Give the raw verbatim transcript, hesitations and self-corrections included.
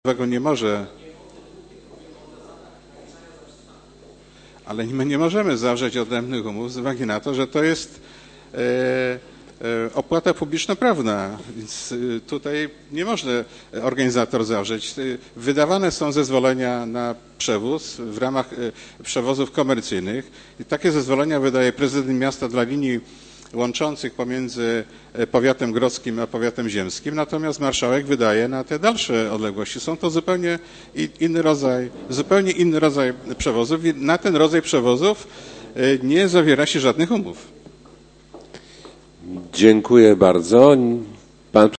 nie może, ale my nie możemy zawrzeć odrębnych umów z uwagi na to, że to jest e, e, opłata publiczno-prawna, więc tutaj nie może organizator zawrzeć. Wydawane są zezwolenia na przewóz w ramach przewozów komercyjnych i takie zezwolenia wydaje prezydent miasta dla linii łączących pomiędzy powiatem grodzkim a powiatem ziemskim, natomiast marszałek wydaje na te dalsze odległości. Są to zupełnie inny rodzaj, zupełnie inny rodzaj przewozów i na ten rodzaj przewozów nie zawiera się żadnych umów. Dziękuję bardzo. Pan